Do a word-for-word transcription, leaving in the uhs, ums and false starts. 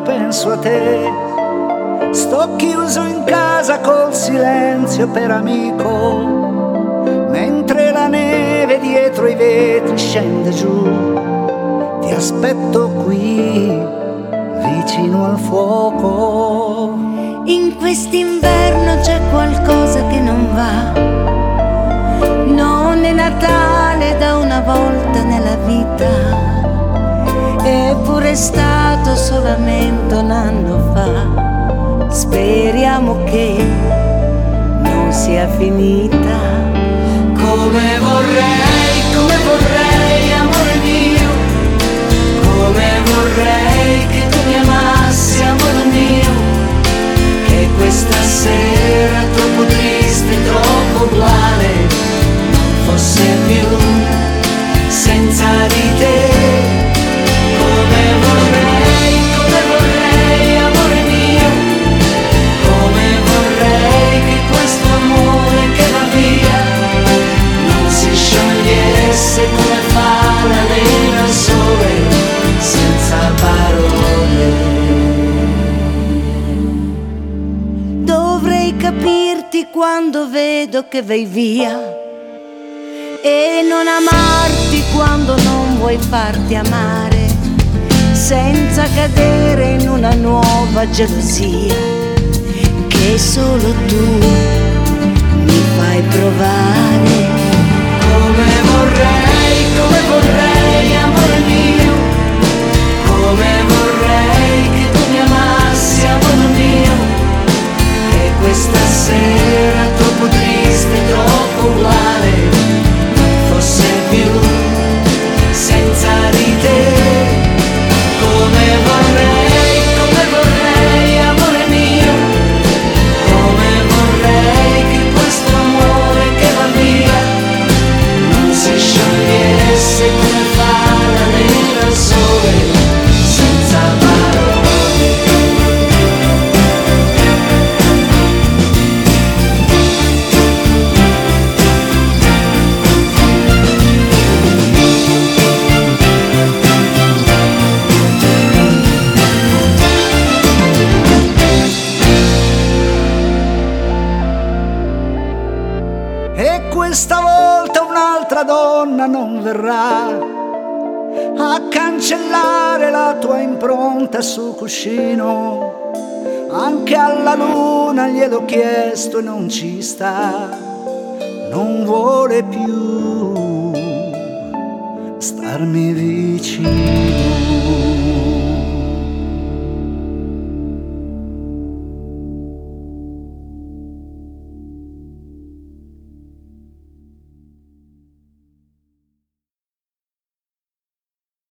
penso a te. Sto chiuso in casa col silenzio per amico, mentre la neve dietro i vetri scende giù. Ti aspetto qui, vicino al fuoco. In quest'inverno c'è qualcosa che non va. Non è Natale da una volta nella vita, eppure è stato solamente un anno fa. Speriamo che non sia finita. Come vorrei, come vorrei, amore mio, come vorrei che tu mi amassi, amore mio, che questa sera troppo triste, troppo uguale non fosse più senza di te. Come vorrei, come vorrei, amore mio, come vorrei che questo amore che va via non si sciogliesse come fa la neve al sole senza parole. Dovrei capirti quando vedo che vai via e non amarti quando non vuoi farti amare, senza cadere in una nuova gelosia che solo tu mi fai provare. Come vorrei, come vorrei, amore mio, come vorrei che tu mi amassi, amore mio, che questa sera troppo triste, troppo uguale non fosse più senza di te. Come vorrei, come vorrei, amore mio, come vorrei che questo amore che va via non si sciogliesse come fa la neve al sole senza parole. E questa volta un'altra donna non verrà a cancellare la tua impronta sul cuscino. Anche alla luna gliel'ho chiesto e non ci sta, non vuole più starmi via.